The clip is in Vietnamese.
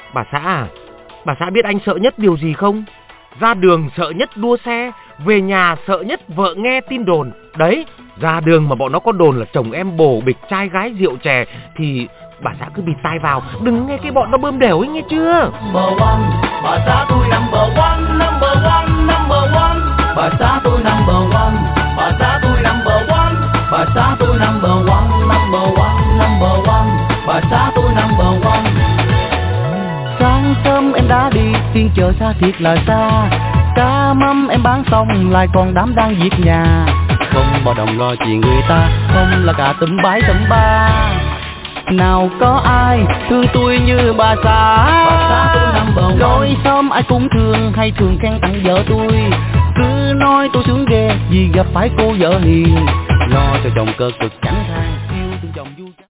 Bà xã biết anh sợ nhất điều gì không? Ra đường sợ nhất đua xe, về nhà sợ nhất vợ nghe tin đồn. Đấy, ra đường mà bọn nó có đồn là chồng em bồ bịch trai gái rượu chè thì bà xã cứ bịt tai vào, đừng nghe cái bọn nó bơm đểu ấy, nghe chưa? Number one, bà xã tôi number one, number one, number one. Bà xã tôi number one, bà xã tôi number one, bà xã tôi number one, number one, number one. Bà xã tôi number one. Sáng sớm em đã đi, phiên chợ xa thiệt là xa. Cá mắm em bán xong lại còn đám đang việc nhà. Không bao đồng lo chuyện người ta, không là cả tụm bái tụm ba. Nào có ai thương tôi như bà xã tôi number one. Rồi xong ai cũng thương hay thường khen tặng vợ tôi. Cứ nói tôi sướng ghê vì gặp phải cô vợ hiền, lo cho chồng cơ cực chẳng than.